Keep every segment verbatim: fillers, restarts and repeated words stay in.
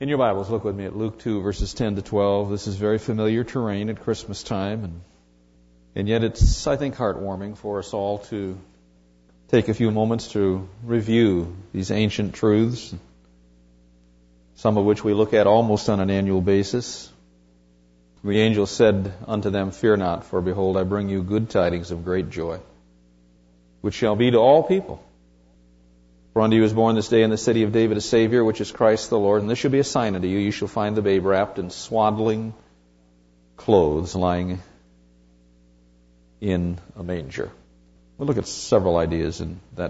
In your Bibles, look with me at Luke two, verses ten to twelve. This is very familiar terrain at Christmas time, and, and yet it's, I think, heartwarming for us all to take a few moments to review these ancient truths, some of which we look at almost on an annual basis. The angel said unto them, Fear not, for behold, I bring you good tidings of great joy, which shall be to all people. For unto you is born this day in the city of David a Savior, which is Christ the Lord. And this shall be a sign unto you. You shall find the babe wrapped in swaddling clothes, lying in a manger. We'll look at several ideas in that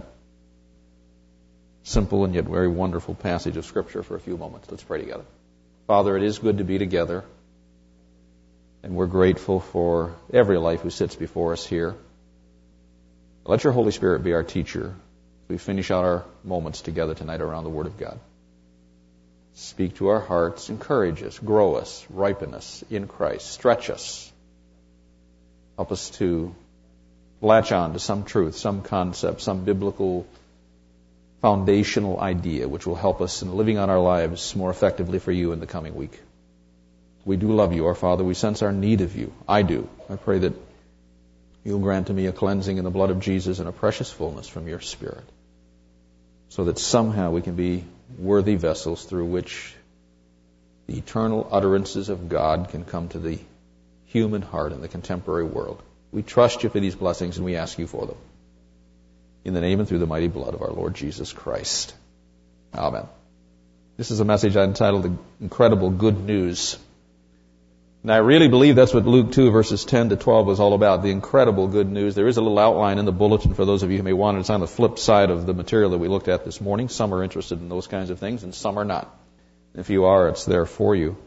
simple and yet very wonderful passage of Scripture for a few moments. Let's pray together. Father, it is good to be together, and we're grateful for every life who sits before us here. Let your Holy Spirit be our teacher as we finish out our moments together tonight around the Word of God. Speak to our hearts, encourage us, grow us, ripen us in Christ, stretch us. Help us to latch on to some truth, some concept, some biblical foundational idea which will help us in living out our lives more effectively for you in the coming week. We do love you, our Father. We sense our need of you. I do. I pray that you'll grant to me a cleansing in the blood of Jesus and a precious fullness from your Spirit, so that somehow we can be worthy vessels through which the eternal utterances of God can come to the human heart in the contemporary world. We trust you for these blessings, and we ask you for them. In the name and through the mighty blood of our Lord Jesus Christ. Amen. This is a message I entitled The Incredible Good News. And I really believe that's what Luke two, verses ten to twelve was all about, the incredible good news. There is a little outline in the bulletin for those of you who may want it. It's on the flip side of the material that we looked at this morning. Some are interested in those kinds of things, and some are not. If you are, it's there for you.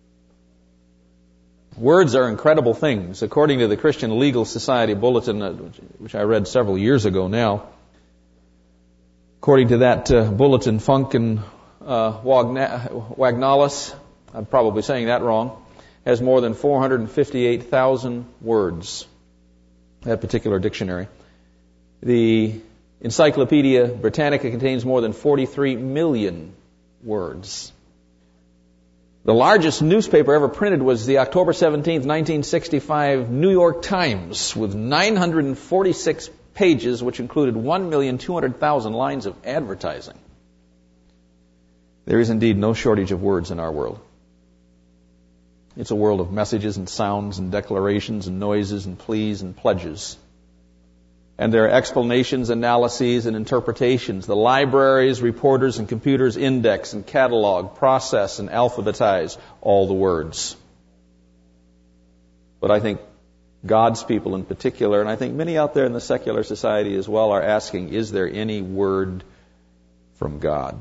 Words are incredible things. According to the Christian Legal Society Bulletin, which I read several years ago now, according to that uh, bulletin, Funk and uh, Wagnalis, I'm probably saying that wrong, has more than four hundred fifty-eight thousand words, that particular dictionary. The Encyclopedia Britannica contains more than forty-three million words. The largest newspaper ever printed was the October seventeenth, nineteen sixty-five New York Times, with nine hundred forty-six pages, which included one million two hundred thousand lines of advertising. There is indeed no shortage of words in our world. It's a world of messages and sounds and declarations and noises and pleas and pledges. And there are explanations, analyses, and interpretations. The libraries, reporters, and computers index and catalog, process, and alphabetize all the words. But I think God's people in particular, and I think many out there in the secular society as well, are asking, is there any word from God?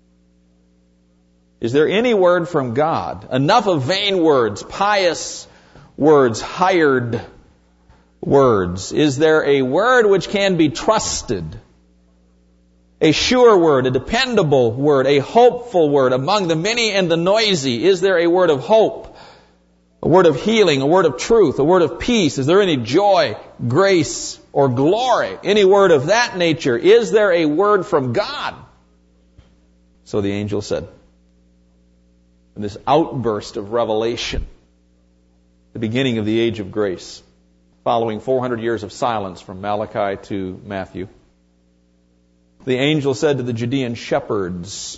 Is there any word from God? Enough of vain words, pious words, hired words. Is there a word which can be trusted? A sure word, a dependable word, a hopeful word among the many and the noisy? Is there a word of hope? A word of healing, a word of truth, a word of peace? Is there any joy, grace, or glory? Any word of that nature? Is there a word from God? So the angel said, in this outburst of revelation, the beginning of the age of grace, following four hundred years of silence from Malachi to Matthew, the angel said to the Judean shepherds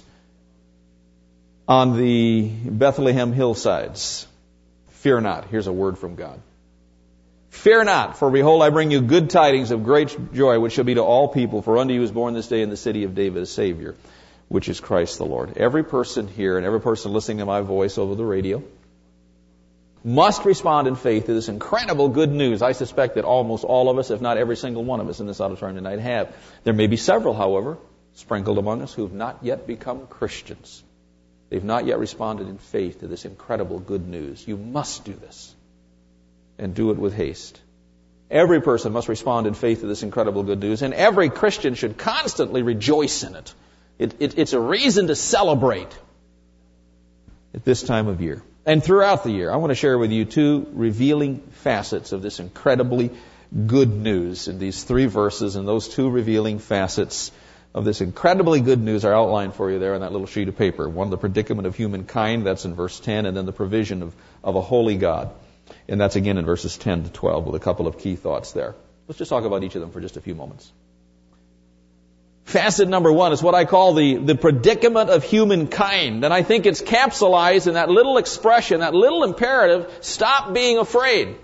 on the Bethlehem hillsides, Fear not. Here's a word from God. Fear not, for behold, I bring you good tidings of great joy, which shall be to all people. For unto you is born this day in the city of David a Savior, which is Christ the Lord. Every person here and every person listening to my voice over the radio must respond in faith to this incredible good news. I suspect that almost all of us, if not every single one of us in this auditorium tonight, have. There may be several, however, sprinkled among us who have not yet become Christians. They've not yet responded in faith to this incredible good news. You must do this, and do it with haste. Every person must respond in faith to this incredible good news, and every Christian should constantly rejoice in it. It, it, it's a reason to celebrate at this time of year. And throughout the year, I want to share with you two revealing facets of this incredibly good news in these three verses. And those two revealing facets of this incredibly good news are outlined for you there on that little sheet of paper. One, the predicament of humankind, that's in verse ten, and then the provision of, of a holy God. And that's again in verses ten to twelve with a couple of key thoughts there. Let's just talk about each of them for just a few moments. Facet number one is what I call the, the predicament of humankind. And I think it's capsulized in that little expression, that little imperative, stop being afraid.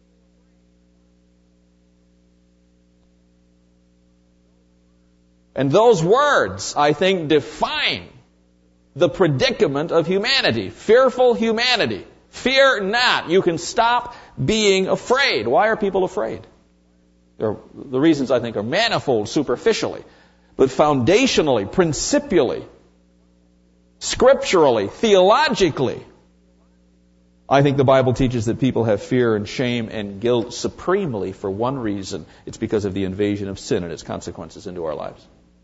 And those words, I think, define the predicament of humanity. Fearful humanity. Fear not. You can stop being afraid. Why are people afraid? There are, the reasons, I think, are manifold superficially. But foundationally, principially, scripturally, theologically, I think the Bible teaches that people have fear and shame and guilt supremely for one reason. It's because of the invasion of sin and its consequences into our lives.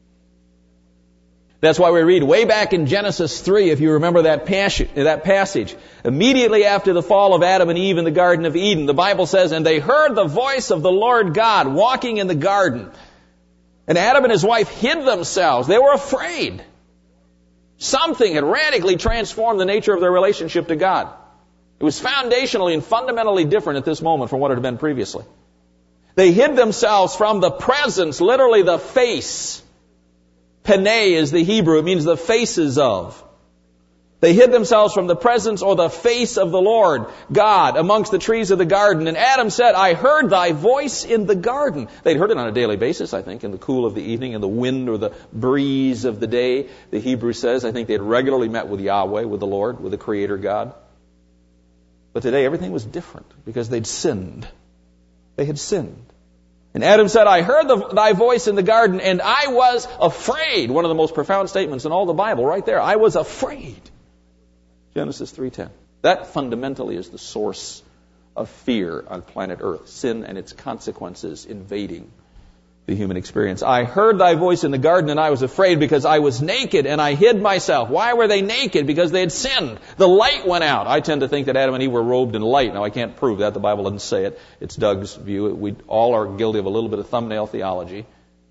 That's why we read way back in Genesis three, if you remember that passage, that passage, immediately after the fall of Adam and Eve in the Garden of Eden, the Bible says, and they heard the voice of the Lord God walking in the garden. And Adam and his wife hid themselves. They were afraid. Something had radically transformed the nature of their relationship to God. It was foundationally and fundamentally different at this moment from what it had been previously. They hid themselves from the presence, literally the face. Pene is the Hebrew. It means the faces of. They hid themselves from the presence or the face of the Lord God amongst the trees of the garden. And Adam said, I heard thy voice in the garden. They'd heard it on a daily basis, I think, in the cool of the evening, in the wind or the breeze of the day. The Hebrew says, I think they'd regularly met with Yahweh, with the Lord, with the Creator God. But today everything was different because they'd sinned. They had sinned. And Adam said, I heard the, thy voice in the garden, and I was afraid. One of the most profound statements in all the Bible, right there. I was afraid. Genesis three ten. That fundamentally is the source of fear on planet Earth. Sin and its consequences invading the human experience. I heard thy voice in the garden, and I was afraid because I was naked, and I hid myself. Why were they naked? Because they had sinned. The light went out. I tend to think that Adam and Eve were robed in light. Now, I can't prove that. The Bible doesn't say it. It's Doug's view. We all are guilty of a little bit of thumbnail theology.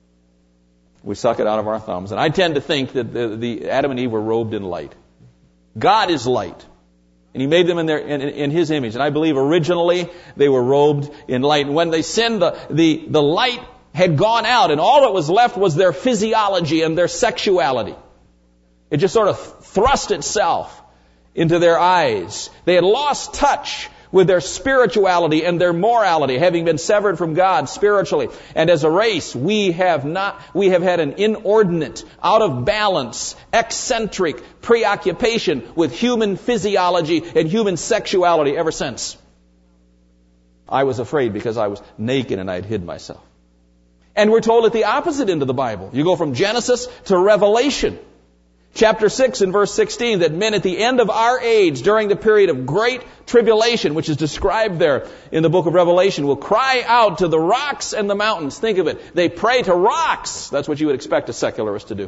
We suck it out of our thumbs. And I tend to think that the, the Adam and Eve were robed in light. God is light. And He made them in, their, in, in His image. And I believe originally they were robed in light. And when they sinned, the, the, the light had gone out, and all that was left was their physiology and their sexuality. It just sort of thrust itself into their eyes. They had lost touch with their spirituality and their morality, having been severed from God spiritually. And as a race, we have not, we have had an inordinate, out of balance, eccentric preoccupation with human physiology and human sexuality ever since. I was afraid because I was naked and I had hid myself. And we're told at the opposite end of the Bible. You go from Genesis to Revelation. Chapter six and verse sixteen, that men at the end of our age, during the period of great tribulation, which is described there in the book of Revelation, will cry out to the rocks and the mountains. Think of it. They pray to rocks. That's what you would expect a secularist to do.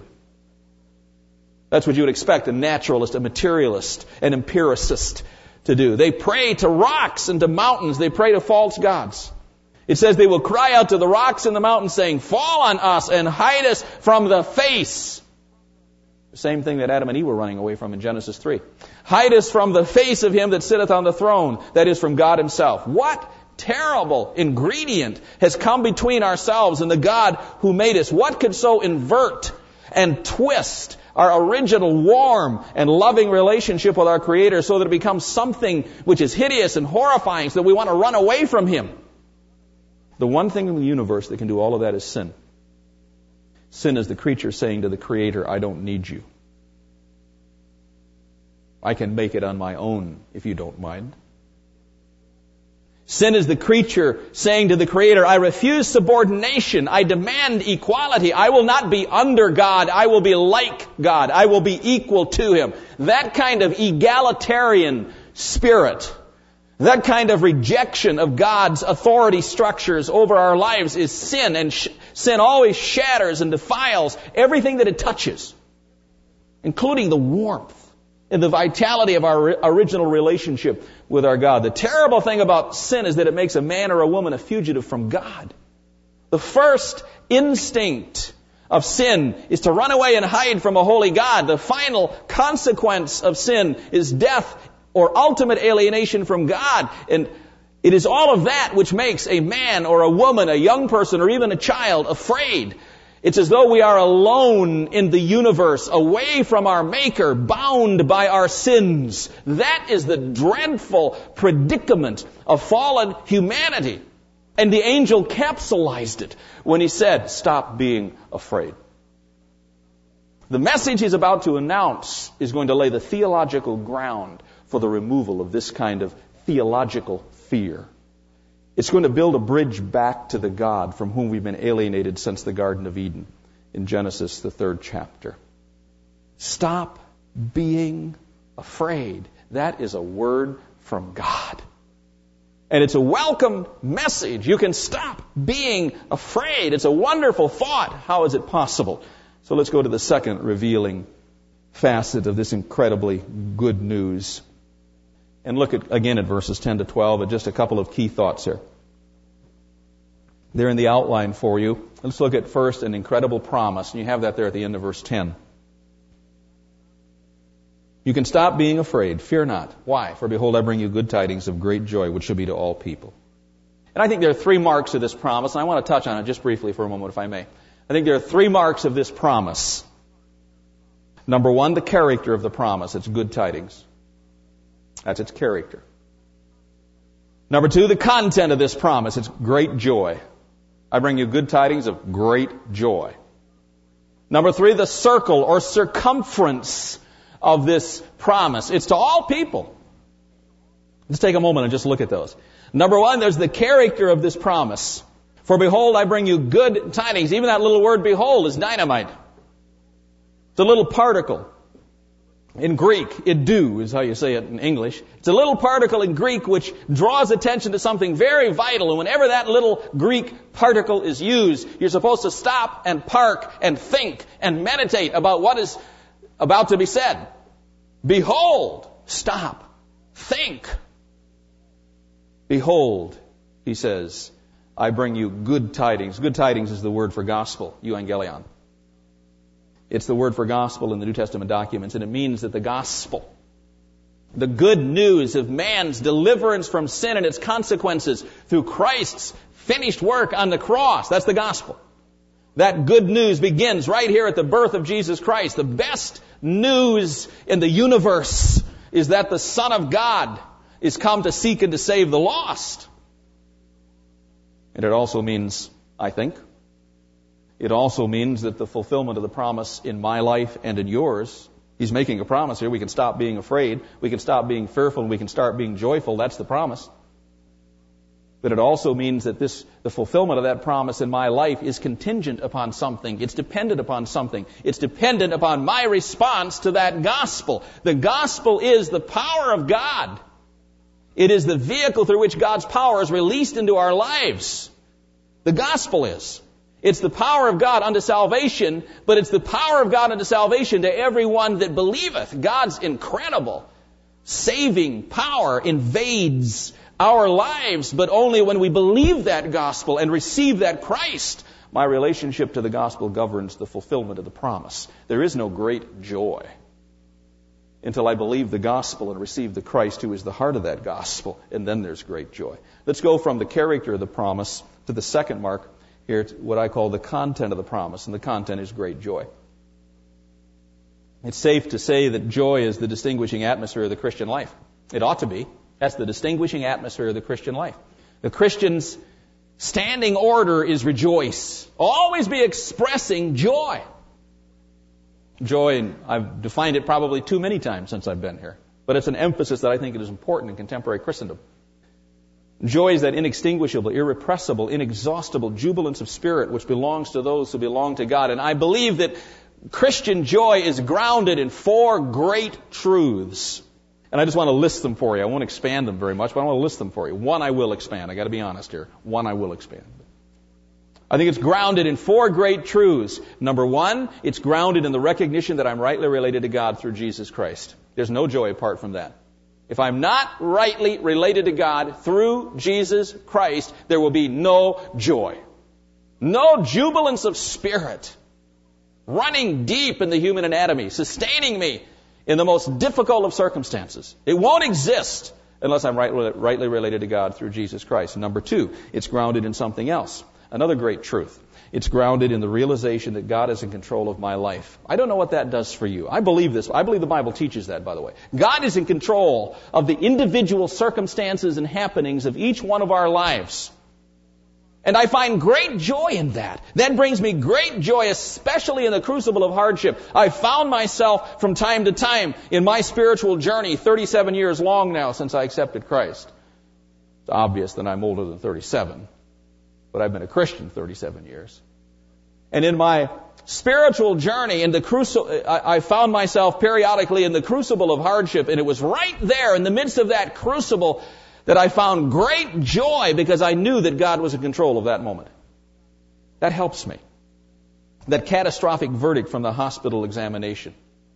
That's what you would expect a naturalist, a materialist, an empiricist to do. They pray to rocks and to mountains. They pray to false gods. It says they will cry out to the rocks and the mountains, saying, fall on us and hide us from the face. The same thing that Adam and Eve were running away from in Genesis three. Hide us from the face of Him that sitteth on the throne, that is from God Himself. What terrible ingredient has come between ourselves and the God who made us? What could so invert and twist our original warm and loving relationship with our Creator so that it becomes something which is hideous and horrifying, so that we want to run away from Him? The one thing in the universe that can do all of that is sin. Sin is the creature saying to the Creator, I don't need you. I can make it on my own if you don't mind. Sin is the creature saying to the Creator, I refuse subordination. I demand equality. I will not be under God. I will be like God. I will be equal to Him. That kind of egalitarian spirit, that kind of rejection of God's authority structures over our lives is sin. And sh- sin always shatters and defiles everything that it touches, including the warmth and the vitality of our original relationship with our God. The terrible thing about sin is that it makes a man or a woman a fugitive from God. The first instinct of sin is to run away and hide from a holy God. The final consequence of sin is death or ultimate alienation from God. And it is all of that which makes a man or a woman, a young person, or even a child afraid. It's as though we are alone in the universe, away from our Maker, bound by our sins. That is the dreadful predicament of fallen humanity. And the angel capsulized it when he said, stop being afraid. The message he's about to announce is going to lay the theological ground for the removal of this kind of theological fear. It's going to build a bridge back to the God from whom we've been alienated since the Garden of Eden in Genesis, the third chapter. Stop being afraid. That is a word from God. And it's a welcome message. You can stop being afraid. It's a wonderful thought. How is it possible? So let's go to the second revealing facet of this incredibly good news. And look at, again at verses ten to twelve, at just a couple of key thoughts here. They're in the outline for you. Let's look at first an incredible promise. And you have that there at the end of verse ten. You can stop being afraid. Fear not. Why? For behold, I bring you good tidings of great joy, which shall be to all people. And I think there are three marks of this promise, and I want to touch on it just briefly for a moment, if I may. I think there are three marks of this promise. Number one, the character of the promise. It's good tidings. That's its character. Number two, the content of this promise. It's great joy. I bring you good tidings of great joy. Number three, the circle or circumference of this promise. It's to all people. Let's take a moment and just look at those. Number one, there's the character of this promise. For behold, I bring you good tidings. Even that little word behold is dynamite. It's a little particle. In Greek, idou is how you say it in English. It's a little particle in Greek which draws attention to something very vital. And whenever that little Greek particle is used, you're supposed to stop and park and think and meditate about what is about to be said. Behold, stop, think. Behold, he says, I bring you good tidings. Good tidings is the word for gospel, euangelion. It's the word for gospel in the New Testament documents, and it means that the gospel, the good news of man's deliverance from sin and its consequences through Christ's finished work on the cross, that's the gospel. That good news begins right here at the birth of Jesus Christ. The best news in the universe is that the Son of God is come to seek and to save the lost. And it also means, I think, it also means that the fulfillment of the promise in my life and in yours, he's making a promise here. We can stop being afraid. We can stop being fearful. And we can start being joyful. That's the promise. But it also means that this, the fulfillment of that promise in my life is contingent upon something. It's dependent upon something. It's dependent upon my response to that gospel. The gospel is the power of God. It is the vehicle through which God's power is released into our lives. The gospel is. It's the power of God unto salvation, but it's the power of God unto salvation to everyone that believeth. God's incredible saving power invades our lives, but only when we believe that gospel and receive that Christ. My relationship to the gospel governs the fulfillment of the promise. There is no great joy until I believe the gospel and receive the Christ who is the heart of that gospel, and then there's great joy. Let's go from the character of the promise to the second mark. Here, it's what I call the content of the promise, and the content is great joy. It's safe to say that joy is the distinguishing atmosphere of the Christian life. It ought to be. That's the distinguishing atmosphere of the Christian life. The Christian's standing order is rejoice. Always be expressing joy. Joy, and I've defined it probably too many times since I've been here, but it's an emphasis that I think is important in contemporary Christendom. Joy is that inextinguishable, irrepressible, inexhaustible jubilance of spirit which belongs to those who belong to God. And I believe that Christian joy is grounded in four great truths. And I just want to list them for you. I won't expand them very much, but I want to list them for you. One I will expand. I got to be honest here. One I will expand. I think it's grounded in four great truths. Number one, it's grounded in the recognition that I'm rightly related to God through Jesus Christ. There's no joy apart from that. If I'm not rightly related to God through Jesus Christ, there will be no joy. No jubilance of spirit. running deep in the human anatomy, sustaining me in the most difficult of circumstances. It won't exist unless I'm right, rightly related to God through Jesus Christ. Number two, it's grounded in something else. Another great truth. It's grounded in the realization that God is in control of my life. I don't know what that does for you. I believe this. I believe the Bible teaches that, by the way. God is in control of the individual circumstances and happenings of each one of our lives. And I find great joy in that. That brings me great joy, especially in the crucible of hardship. I found myself from time to time in my spiritual journey, thirty-seven years long now since I accepted Christ. It's obvious that I'm older than thirty-seven, but I've been a Christian thirty-seven years. And in my spiritual journey, in the crucible, I found myself periodically in the crucible of hardship, and it was right there in the midst of that crucible that I found great joy because I knew that God was in control of that moment. That helps me. That catastrophic verdict from the hospital examination.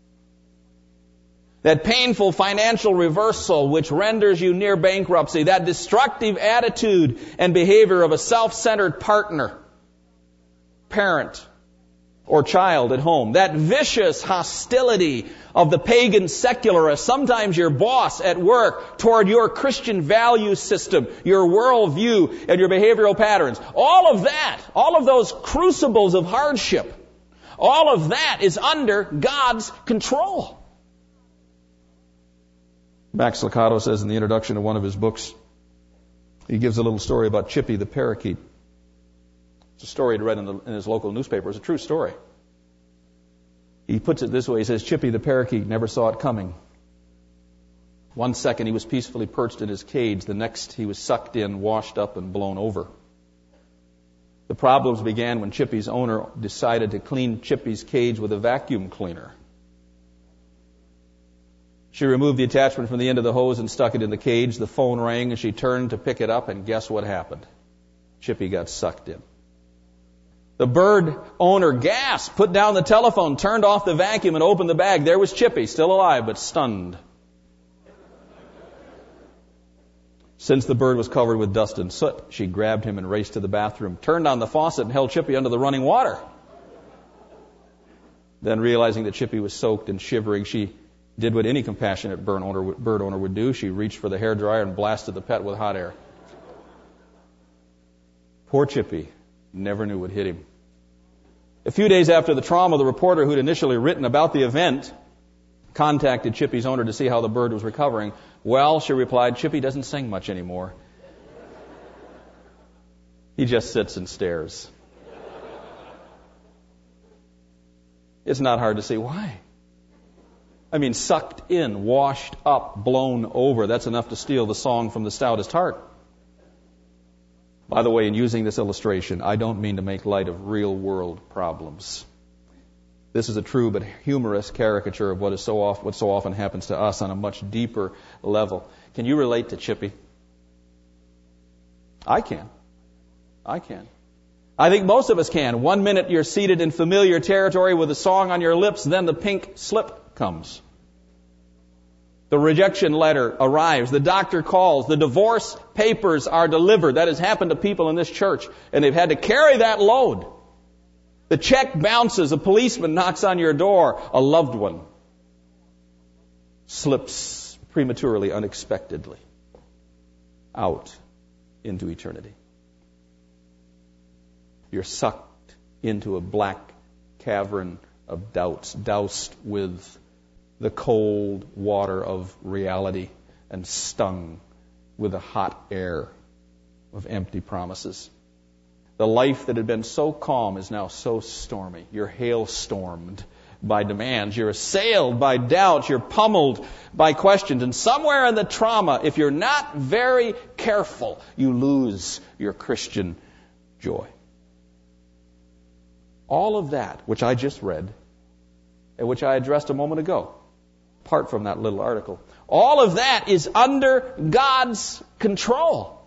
That painful financial reversal which renders you near bankruptcy. That destructive attitude and behavior of a self-centered partner, parent, or child at home. That vicious hostility of the pagan secularist, sometimes your boss at work, toward your Christian value system, your worldview, and your behavioral patterns. All of that, all of those crucibles of hardship, all of that is under God's control. Max Lucado says in the introduction to one of his books, he gives a little story about Chippy the parakeet. It's a story he'd read in, the, in his local newspaper. It's a true story. He puts it this way. He says, Chippy the parakeet never saw it coming. One second he was peacefully perched in his cage. The next he was sucked in, washed up, and blown over. The problems began when Chippy's owner decided to clean Chippy's cage with a vacuum cleaner. She removed the attachment from the end of the hose and stuck it in the cage. The phone rang and she turned to pick it up, and guess what happened? Chippy got sucked in. The bird owner gasped, put down the telephone, turned off the vacuum, and opened the bag. There was Chippy, still alive, but stunned. Since the bird was covered with dust and soot, she grabbed him and raced to the bathroom, turned on the faucet, and held Chippy under the running water. Then, realizing that Chippy was soaked and shivering, she did what any compassionate bird owner, bird owner would do. She reached for the hairdryer and blasted the pet with hot air. Poor Chippy never knew what hit him. A few days after the trauma, the reporter who'd initially written about the event contacted Chippy's owner to see how the bird was recovering. Well, she replied, Chippy doesn't sing much anymore. He just sits and stares. It's not hard to see why. I mean, sucked in, washed up, blown over. That's enough to steal the song from the stoutest heart. By the way, in using this illustration, I don't mean to make light of real-world problems. This is a true but humorous caricature of what is so often, what so often happens to us on a much deeper level. Can you relate to Chippy? I can. I can. I think most of us can. One minute you're seated in familiar territory with a song on your lips, then the pink slip comes. The rejection letter arrives. The doctor calls. The divorce papers are delivered. That has happened to people in this church, and they've had to carry that load. The check bounces. A policeman knocks on your door. A loved one slips prematurely, unexpectedly out into eternity. You're sucked into a black cavern of doubts, doused with the cold water of reality and stung with the hot air of empty promises. The life that had been so calm is now so stormy. You're hailstormed by demands. You're assailed by doubts. You're pummeled by questions. And somewhere in the trauma, if you're not very careful, you lose your Christian joy. All of that, which I just read, and which I addressed a moment ago, apart from that little article, all of that is under God's control.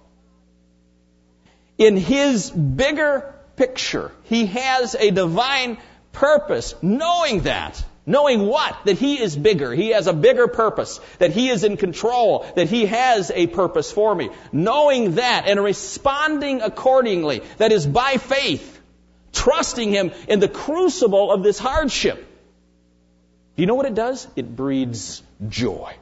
In His bigger picture, He has a divine purpose. Knowing that, knowing what? That He is bigger. He has a bigger purpose. That He is in control. That He has a purpose for me. Knowing that and responding accordingly, that is by faith, trusting Him in the crucible of this hardship. Do you know what it does? It breeds joy.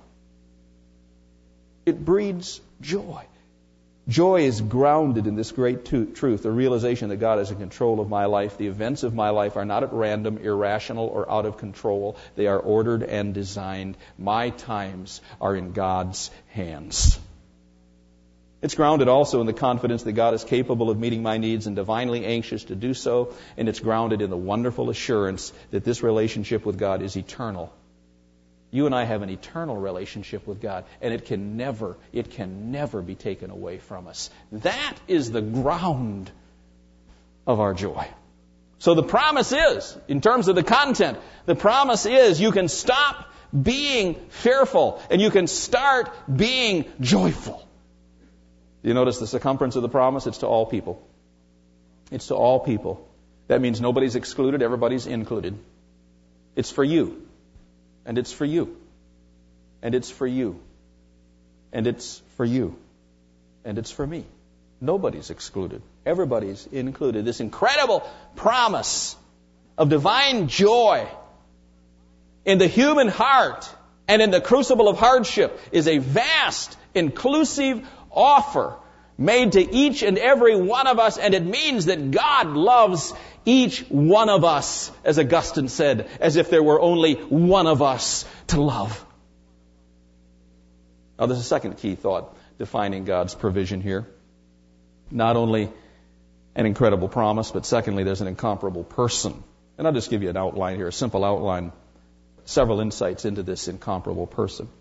It breeds joy. Joy is grounded in this great truth, the realization that God is in control of my life. The events of my life are not at random, irrational, or out of control. They are ordered and designed. My times are in God's hands. It's grounded also in the confidence that God is capable of meeting my needs and divinely anxious to do so. And it's grounded in the wonderful assurance that this relationship with God is eternal. You and I have an eternal relationship with God, and it can never, it can never be taken away from us. That is the ground of our joy. So the promise is, in terms of the content, the promise is you can stop being fearful, and you can start being joyful. You notice the circumference of the promise? It's to all people. It's to all people. That means nobody's excluded, everybody's included. It's for you. And it's for you. And it's for you. And it's for you. And it's for me. Nobody's excluded. Everybody's included. This incredible promise of divine joy in the human heart and in the crucible of hardship is a vast, inclusive offer made to each and every one of us, and it means that God loves each one of us, as Augustine said, as if there were only one of us to love. Now, there's a second key thought defining God's provision here. Not only an incredible promise, but secondly, there's an incomparable person. And I'll just give you an outline here, a simple outline, several insights into this incomparable person.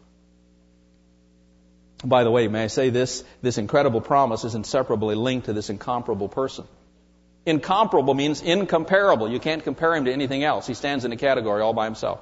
By the way, may I say this? This incredible promise is inseparably linked to this incomparable person. Incomparable means incomparable. You can't compare him to anything else. He stands in a category all by himself.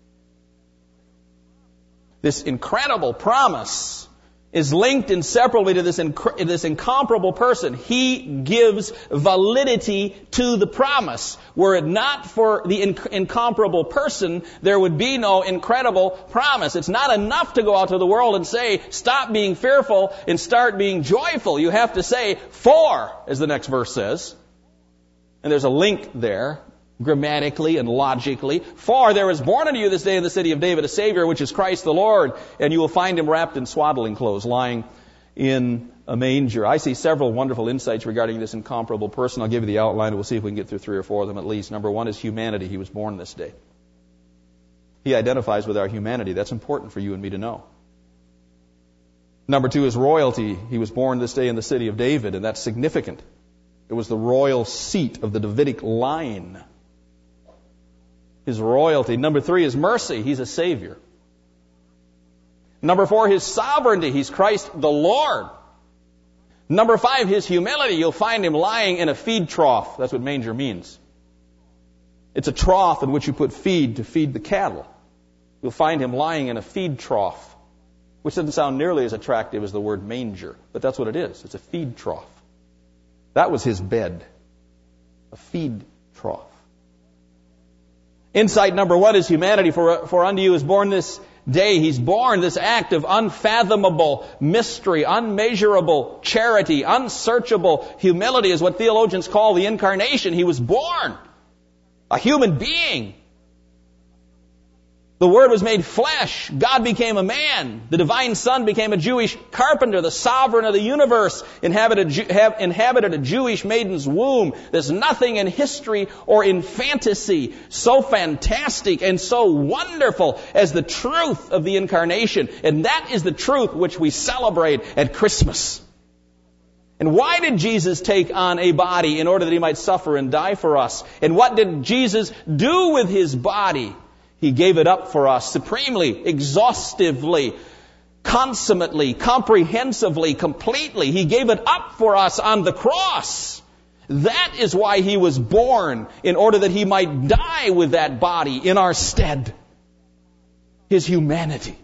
This incredible promise is linked inseparably to this, inc- this incomparable person. He gives validity to the promise. Were it not for the inc- incomparable person, there would be no incredible promise. It's not enough to go out to the world and say, stop being fearful and start being joyful. You have to say, for, as the next verse says. And there's a link there, grammatically and logically. For there is born unto you this day in the city of David a Savior, which is Christ the Lord, and you will find him wrapped in swaddling clothes, lying in a manger. I see several wonderful insights regarding this incomparable person. I'll give you the outline, and we'll see if we can get through three or four of them at least. Number one is humanity. He was born this day. He identifies with our humanity. That's important for you and me to know. Number two is royalty. He was born this day in the city of David, and that's significant. It was the royal seat of the Davidic line. His royalty. Number three is mercy. He's a Savior. Number four, his sovereignty. He's Christ the Lord. Number five, his humility. You'll find him lying in a feed trough. That's what manger means. It's a trough in which you put feed to feed the cattle. You'll find him lying in a feed trough, which doesn't sound nearly as attractive as the word manger, but that's what it is. It's a feed trough. That was his bed, a feed trough. Insight number one is humanity. For, for unto you is born this day. He's born, this act of unfathomable mystery, unmeasurable charity, unsearchable humility is what theologians call the incarnation. He was born, a human being. The Word was made flesh. God became a man. The divine Son became a Jewish carpenter. The sovereign of the universe inhabited, have, inhabited a Jewish maiden's womb. There's nothing in history or in fantasy so fantastic and so wonderful as the truth of the incarnation. And that is the truth which we celebrate at Christmas. And why did Jesus take on a body? In order that he might suffer and die for us. And what did Jesus do with his body? He gave it up for us supremely, exhaustively, consummately, comprehensively, completely. He gave it up for us on the cross. That is why he was born, in order that he might die with that body in our stead. His humanity.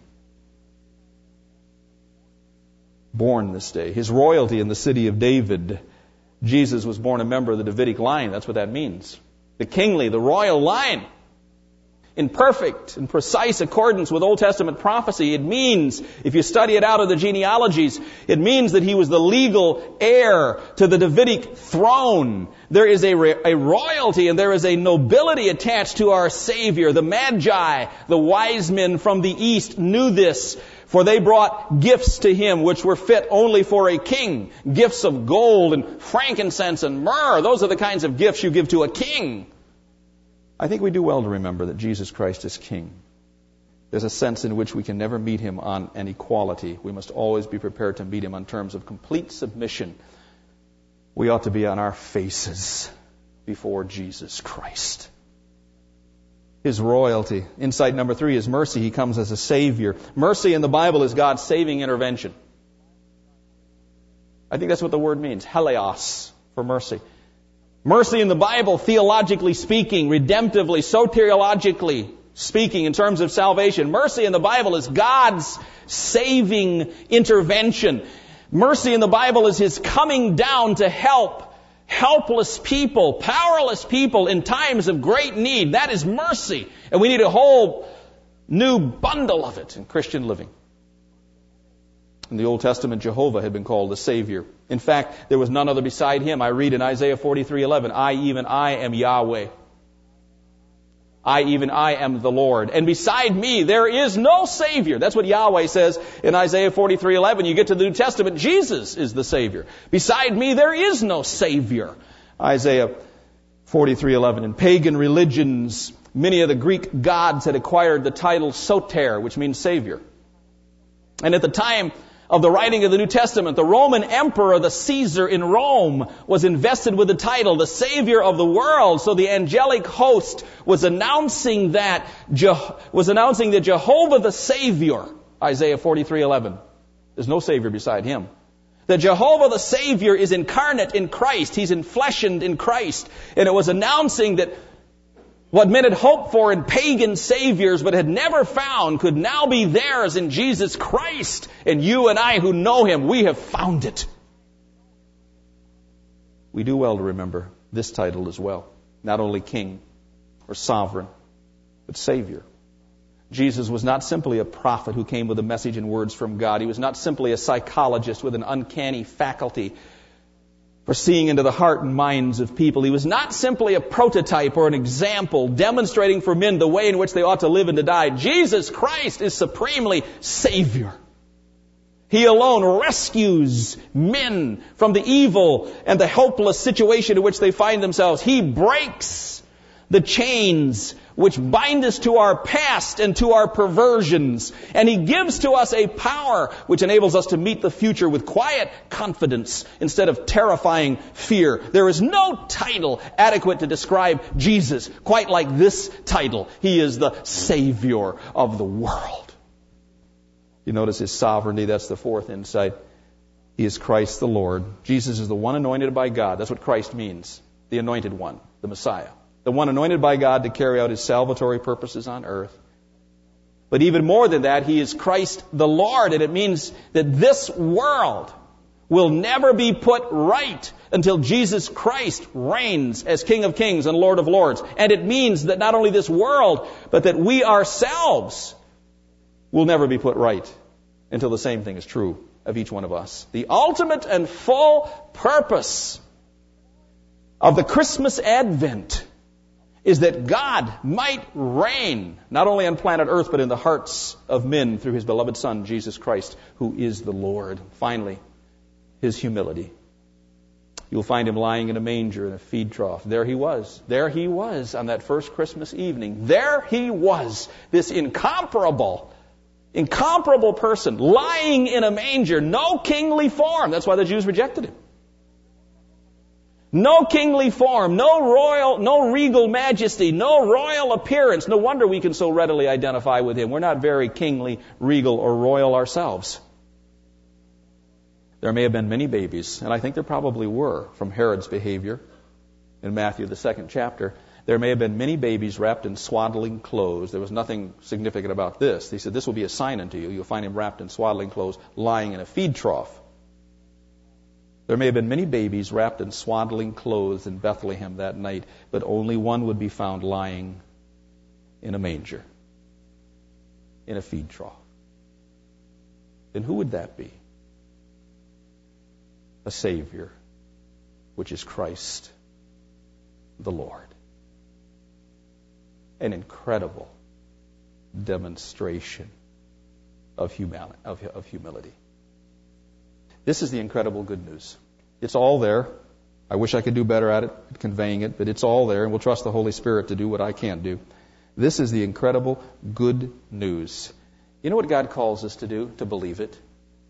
Born this day. His royalty in the city of David. Jesus was born a member of the Davidic line. That's what that means. The kingly, the royal line. in perfect and precise accordance with Old Testament prophecy. It means, if you study it out of the genealogies, it means that he was the legal heir to the Davidic throne. There is a, a royalty and there is a nobility attached to our Savior. The Magi, the wise men from the east, knew this, for they brought gifts to him which were fit only for a king. Gifts of gold and frankincense and myrrh. Those are the kinds of gifts you give to a king. I think we do well to remember that Jesus Christ is King. There's a sense in which we can never meet him on an equality. We must always be prepared to meet him on terms of complete submission. We ought to be on our faces before Jesus Christ. His royalty. Insight number three is mercy. He comes as a Savior. Mercy in the Bible is God's saving intervention. I think that's what the word means. Helios, for mercy. Mercy in the Bible, theologically speaking, redemptively, soteriologically speaking, in terms of salvation. Mercy in the Bible is God's saving intervention. Mercy in the Bible is his coming down to help helpless people, powerless people in times of great need. That is mercy. And we need a whole new bundle of it in Christian living. In the Old Testament, Jehovah had been called the Savior. In fact, there was none other beside him. I read in Isaiah forty-three eleven, I, even I, am Yahweh. I, even I, am the Lord. And beside me, there is no Savior. That's what Yahweh says in Isaiah forty-three eleven. You get to the New Testament, Jesus is the Savior. Beside me, there is no Savior. Isaiah forty-three eleven. In pagan religions, many of the Greek gods had acquired the title Soter, which means Savior. And at the time of the writing of the New Testament, the Roman emperor, the Caesar in Rome, was invested with the title, the Savior of the world. So the angelic host was announcing that, was announcing that Jehovah the Savior, Isaiah forty-three eleven, there's no Savior beside him. That Jehovah the Savior is incarnate in Christ. He's enfleshened in Christ. And it was announcing that what men had hoped for in pagan saviors but had never found could now be theirs in Jesus Christ. And you and I who know him, we have found it. We do well to remember this title as well. Not only King or Sovereign, but Savior. Jesus was not simply a prophet who came with a message and words from God. He was not simply a psychologist with an uncanny faculty for seeing into the heart and minds of people. He was not simply a prototype or an example demonstrating for men the way in which they ought to live and to die. Jesus Christ is supremely Savior. He alone rescues men from the evil and the helpless situation in which they find themselves. He breaks the chains which bind us to our past and to our perversions. And he gives to us a power which enables us to meet the future with quiet confidence instead of terrifying fear. There is no title adequate to describe Jesus quite like this title. He is the Savior of the world. You notice his sovereignty. That's the fourth insight. He is Christ the Lord. Jesus is the one anointed by God. That's what Christ means. The anointed one, the Messiah. The one anointed by God to carry out his salvatory purposes on earth. But even more than that, he is Christ the Lord. And it means that this world will never be put right until Jesus Christ reigns as King of Kings and Lord of Lords. And it means that not only this world, but that we ourselves will never be put right until the same thing is true of each one of us. The ultimate and full purpose of the Christmas Advent is that God might reign, not only on planet Earth, but in the hearts of men through his beloved Son, Jesus Christ, who is the Lord. Finally, his humility. You'll find him lying in a manger in a feed trough. There he was. There he was on that first Christmas evening. There he was, this incomparable, incomparable person, lying in a manger, no kingly form. That's why the Jews rejected him. No kingly form, no royal, no regal majesty, no royal appearance. No wonder we can so readily identify with him. We're not very kingly, regal, or royal ourselves. There may have been many babies, and I think there probably were from Herod's behavior in Matthew, the second chapter. There may have been many babies wrapped in swaddling clothes. There was nothing significant about this. He said, this will be a sign unto you. You'll find him wrapped in swaddling clothes, lying in a feed trough. There may have been many babies wrapped in swaddling clothes in Bethlehem that night, but only one would be found lying in a manger, in a feed trough, then who would that be? A Savior, which is Christ the Lord. An incredible demonstration of, humani- of, of humility. This is the incredible good news. It's all there. I wish I could do better at it, at conveying it, but it's all there, and we'll trust the Holy Spirit to do what I can't do. This is the incredible good news. You know what God calls us to do? To believe it.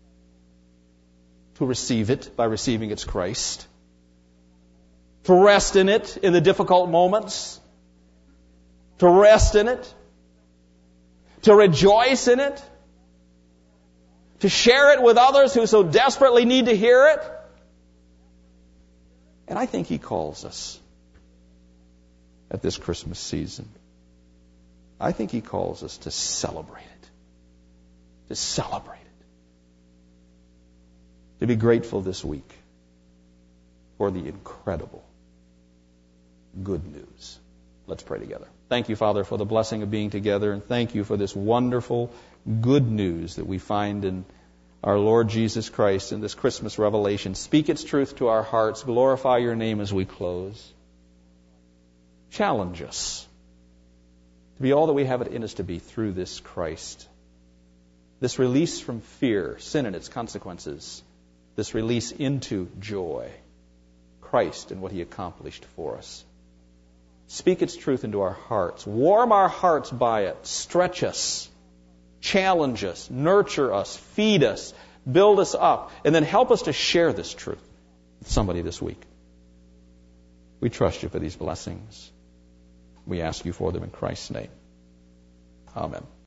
To receive it by receiving its Christ. To rest in it in the difficult moments. To rest in it. To rejoice in it. To share it with others who so desperately need to hear it. And I think He calls us at this Christmas season. I think He calls us to celebrate it. To celebrate it. To be grateful this week for the incredible good news. Let's pray together. Thank you, Father, for the blessing of being together, and thank you for this wonderful good news that we find in our Lord Jesus Christ in this Christmas revelation. Speak its truth to our hearts. Glorify your name as we close. Challenge us to be all that we have it in us to be through this Christ. This release from fear, sin and its consequences. This release into joy. Christ and what He accomplished for us. Speak its truth into our hearts. Warm our hearts by it. Stretch us. Challenge us. Nurture us. Feed us. Build us up. And then help us to share this truth with somebody this week. We trust you for these blessings. We ask you for them in Christ's name. Amen.